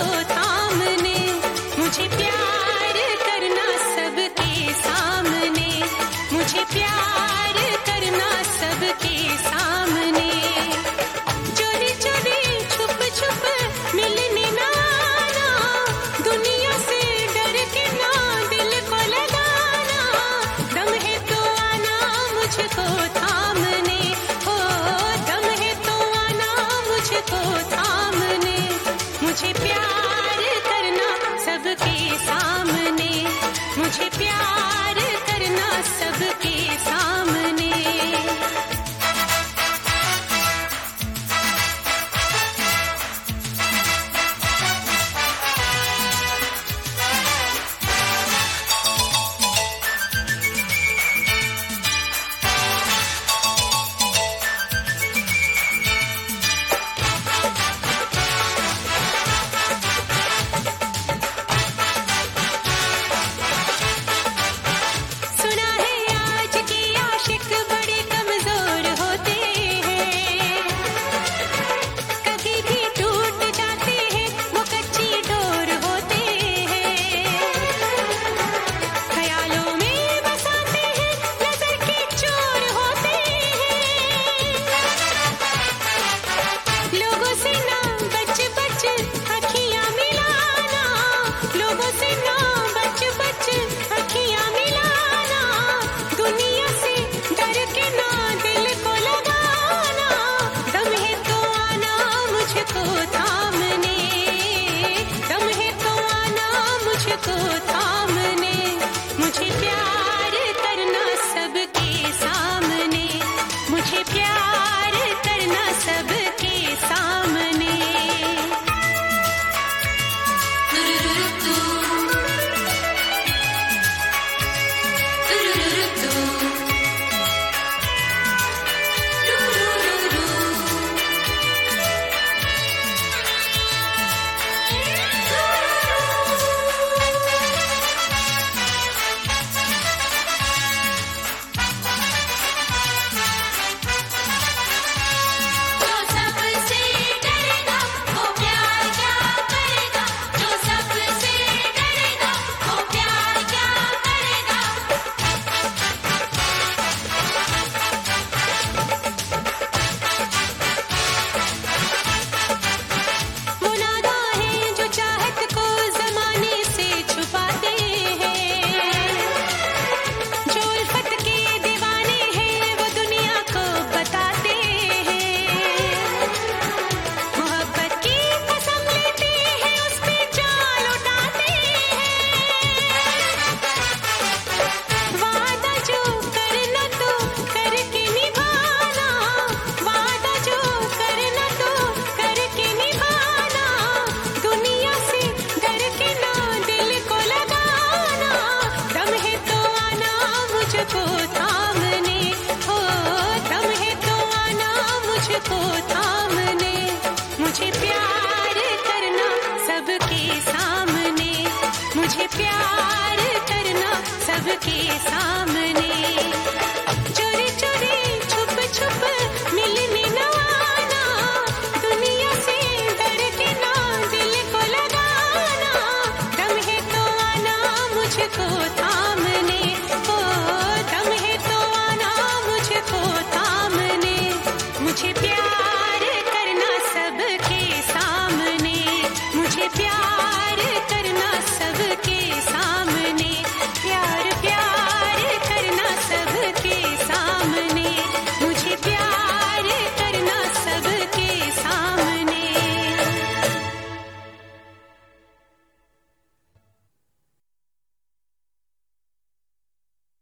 मुझको थामने, मुझे प्यार करना सबके सामने, मुझे प्यार करना सबके सामने। चोरी चोरी छुप छुप मिलने ना आना, दुनिया से डर के ना दिल को लगाना। दम है तो आना मुझको थामने, हो दम है तो आना मुझको थामने, मुझे प्यार करना सबके सामने, मुझे प्यार करना सबके सामने। सुना है आज के आशिक बड़े कमजोर होते हैं, कभी भी टूट जाते हैं, वो कच्ची डोर होते हैं। ख्यालों में बसाते हैं, नजर के चोर होते हैं। लोगों से ना बच बच अखियां मिलाना, लोगों से ना बच बच अखियां मिलाना। दुनिया से डर के ना दिल को लगाना, दम है तो आना मुझको थामने, दम है तो आना मुझको थामने, मुझे प्यार करना सबके सामने, मुझे प्यार करना सबके सामने। जो सबसे डरेगा वो प्यार क्या करेगा, जो सबसे डरेगा वो प्यार क्या करेगा। वो नादा है जो चाहत को जमाने से छुपाते हैं, जो उल्फत के दीवाने हैं वो दुनिया को बताते हैं। मोहब्बत की कसम लेते हैं, उस पे जान उठाते हैं। वादा जो करना तो करके निभाना, वादा जो करना तो करके निभाना। दुनिया से डर के ना दिल को लगाना, दम है तो आना मुझको थामने, हो दम है तो आना मुझको थामने, मुझे प्यार करना सबके सामने, मुझे प्यार करना सबके सामने।